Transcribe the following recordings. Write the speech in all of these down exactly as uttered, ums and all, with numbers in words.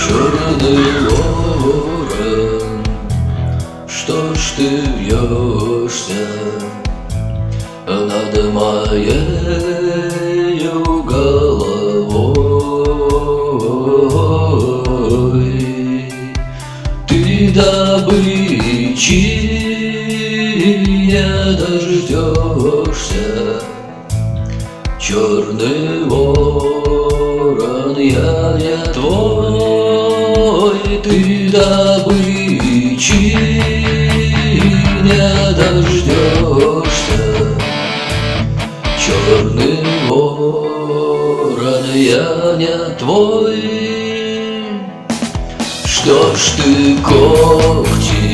Черный ворон, что ж ты вьешься над моею головой? Ты добычи не дождешься, черный ворон, я не твой. Ты добычи не дождешься, черный ворон, я не твой. Что ж ты когти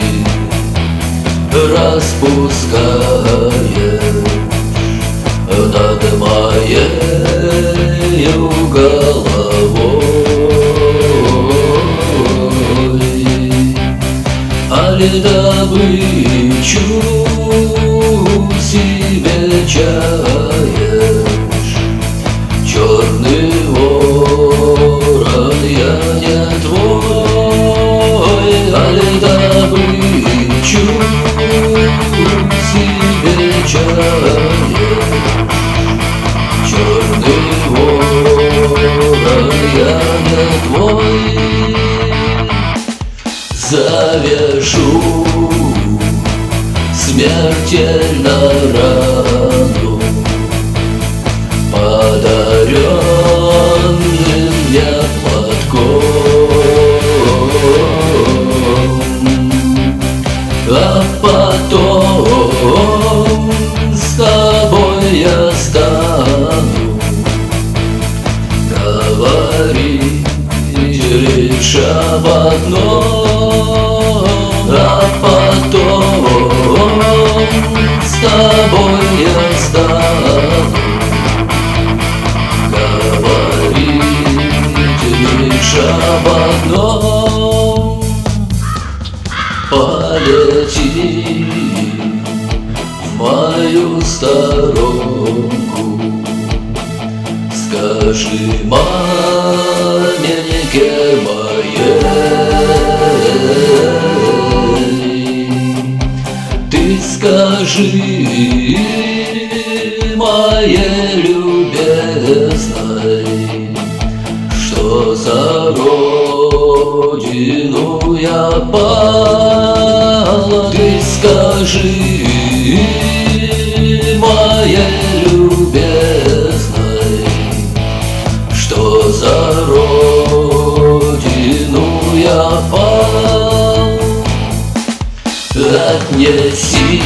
распускаешь над моею головой? Али добычу себе чаешь, черный ворон, я не твой. Али добычу себе чаешь, черный ворон, я не твой. Завяжу смертельно рану подаренным мне платком, а потом с тобой я стану говорить лишь об одном, а потом с тобой я стану говорить лишь об одном. Полети в мою сторонку, скажи маменьке моей, ты скажи моей любезной, что за родину я пала. Ты скажи моей любезной, что за родину я пал. Отнеси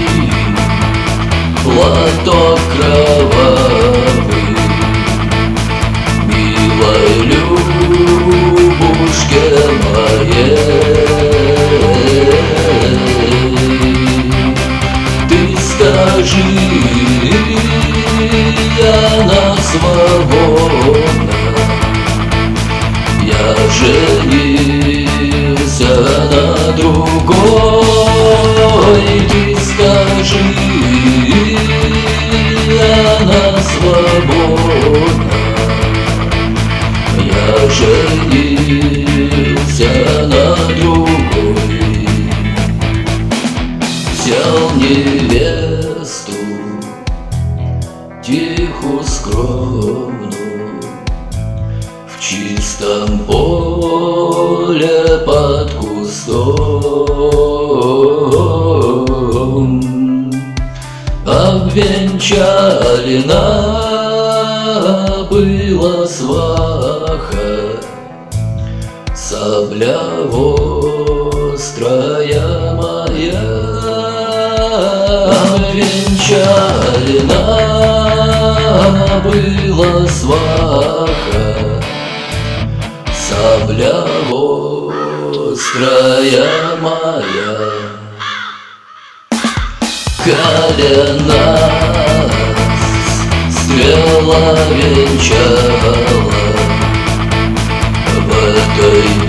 платок кровавый милой Любушке моей. Ты скажи, она свободна, я женился на другой. Ты скажи, она свободна, я женился на другой. Взял невесту тихую, скромную, в чистом поле под кустом. Обвенчали набыла сваха, сабля острая моя. Обвенчали набыла сваха, сабля острая моя. Колена стрела венчала в этой